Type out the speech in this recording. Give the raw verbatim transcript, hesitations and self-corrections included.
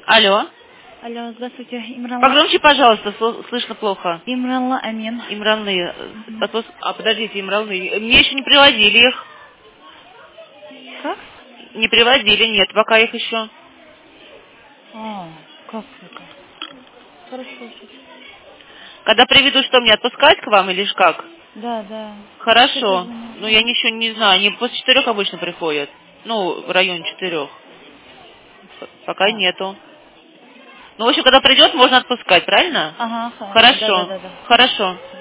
Алло. Алло, здравствуйте, Имранла. Погромче, пожалуйста, сло- слышно плохо. Имранла Амин. Имранлы. Отпуск- А, подождите, Имранлы. Мне еще не приводили их. Как? Не приводили, нет, пока их еще. А, как это? Хорошо. сейчас. Когда приведут, что мне отпускать к вам или ж как? Да, да. Сейчас я Хорошо. звоню. Ну, я ничего не знаю. Они после четырех обычно приходят. Ну, в районе четырех. Пока А. нету. Ну, в общем, когда придет, можно отпускать, правильно? Ага, ха- да, да, Хорошо. да, да. Хорошо.